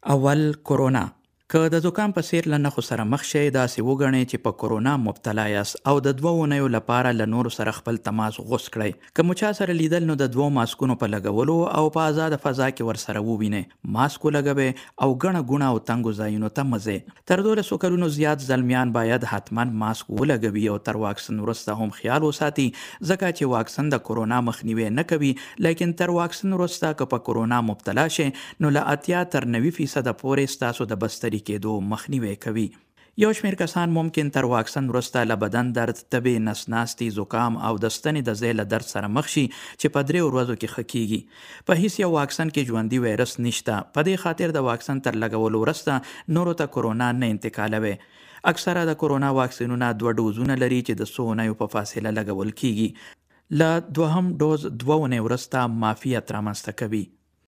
اول کرونا که د زکام په څیر له نښو سره مخ شئ داسې وګڼئ چې په کرونا مبتلا یاست او د 2 اونیو لپاره له نورو سره خپل تماس غوڅ کړئ. که مو چا سره لیدل نو د 2 ماسکونو په لګولو او په آزاده فضا کې ورسره ووینئ. ماسک ولګوئ او ګڼه ګوڼه او تنګو ځایونو ته مه ځئ. تر 12 کلونو زیات زلمیان باید حتما ماسک ولګوي او تر واکسین وروسته هم خیال وساتي ځکه چې واکسین د کرونا مخنیوی نه کوي، لیکن تر واکسین وروسته که په کرونا مبتلا شئ نو له 80 تر 90% پورې ستاسو د بستري کېدو مخنیوی کوي. یو شمېر کسان ممکن تر واکسن وروسته له بدن درد، تبې، نس ناستي، زکام او د ستنې د ځای له درد سره مخ شي چې په 3 ورځو کې ښه کیږي. په هیڅ یو واکسن کې ژوندي وایرس نشته، په دې خاطر د واکسن تر لګولو وروسته نورو ته کرونا نه انتقالوي. اکثره د کرونا واکسینونه 2 ډوزونه لري چې د 100 اونیو په فاصله لګول کیږي. له دوهم ډوز 2 اونۍ وروسته معافیت رامنځته کوي.